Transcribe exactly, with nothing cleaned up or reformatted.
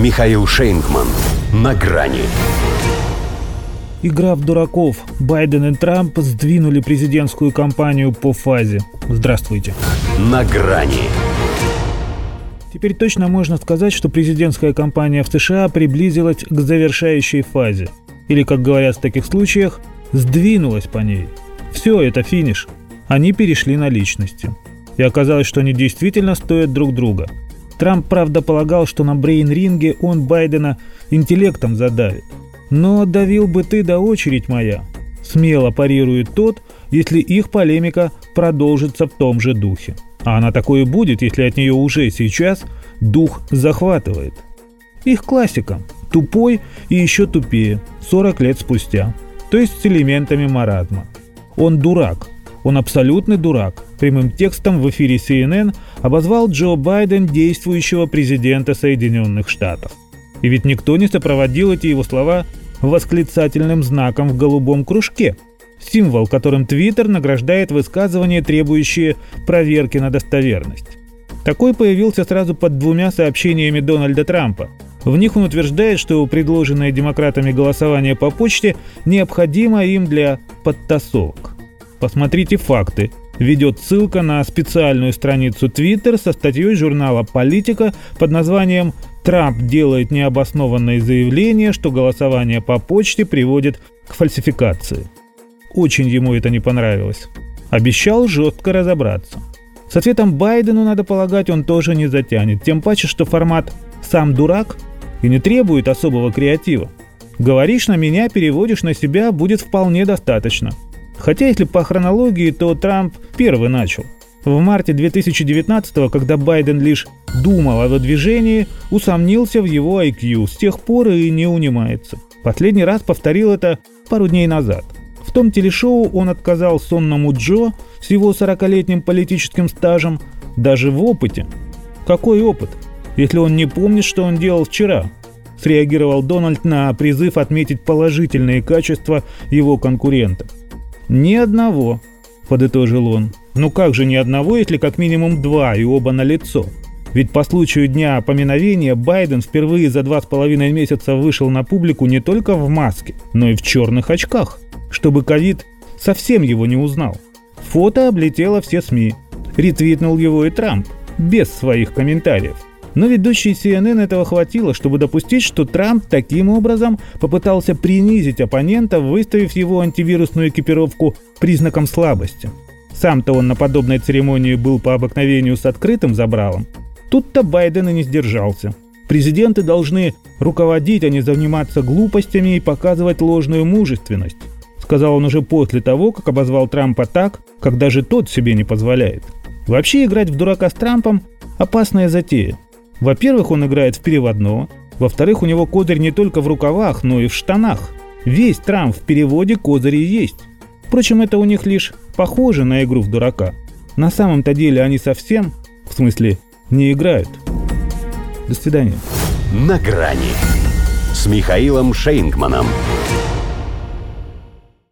Михаил Шейнгман. На грани. Игра в дураков. Байден и Трамп сдвинули президентскую кампанию по фазе. Здравствуйте. На грани. Теперь точно можно сказать, что президентская кампания в США приблизилась к завершающей фазе. Или, как говорят в таких случаях, сдвинулась по ней. Все, это финиш. Они перешли на личности. И оказалось, что они действительно стоят друг друга. Трамп, правда, полагал, что на брейн-ринге он Байдена интеллектом задавит. Но давил бы ты, да очередь моя. Смело парирует тот, если их полемика продолжится в том же духе. А она такое будет, если от нее уже сейчас дух захватывает. Их классика. Тупой и еще тупее. сорок лет спустя. То есть с элементами маразма. Он дурак. Он абсолютный дурак. Прямым текстом в эфире си эн эн обозвал Джо Байден действующего президента Соединенных Штатов. И ведь никто не сопроводил эти его слова восклицательным знаком в голубом кружке. Символ, которым Твиттер награждает высказывания, требующие проверки на достоверность. Такой появился сразу под двумя сообщениями Дональда Трампа. В них он утверждает, что предложенное демократами голосование по почте необходимо им для подтасовок. Посмотрите факты. Ведет ссылка на специальную страницу Twitter со статьей журнала «Политика» под названием «Трамп делает необоснованное заявление, что голосование по почте приводит к фальсификации». Очень ему это не понравилось. Обещал жестко разобраться. С ответом Байдену, надо полагать, он тоже не затянет. Тем паче, что формат «сам дурак» и не требует особого креатива. Говоришь на меня, переводишь на себя, будет вполне достаточно. Хотя, если по хронологии, то Трамп первый начал. В марте две тысячи девятнадцатого, когда Байден лишь думал о выдвижении, усомнился в его ай кью. С тех пор и не унимается. Последний раз повторил это пару дней назад. В том телешоу он отказал сонному Джо с его сорокалетним политическим стажем даже в опыте. Какой опыт, если он не помнит, что он делал вчера? Среагировал Дональд на призыв отметить положительные качества его конкурента. «Ни одного», — подытожил он. «Ну как же ни одного, если как минимум два, и оба налицо? Ведь по случаю дня поминовения Байден впервые за два с половиной месяца вышел на публику не только в маске, но и в черных очках, чтобы ковид совсем его не узнал. Фото облетело все СМИ. Ретвитнул его и Трамп, без своих комментариев. Но ведущей си эн эн этого хватило, чтобы допустить, что Трамп таким образом попытался принизить оппонента, выставив его антивирусную экипировку признаком слабости. Сам-то он на подобной церемонии был по обыкновению с открытым забралом. Тут-то Байден и не сдержался. Президенты должны руководить, а не заниматься глупостями и показывать ложную мужественность, сказал он уже после того, как обозвал Трампа так, как даже тот себе не позволяет. Вообще играть в дурака с Трампом – опасная затея. Во-первых, он играет в переводного. Во-вторых, у него козырь не только в рукавах, но и в штанах. Весь Трамп в переводе козыри есть. Впрочем, это у них лишь похоже на игру в дурака. На самом-то деле они совсем, в смысле, не играют. До свидания. На грани с Михаилом Шейнгманом.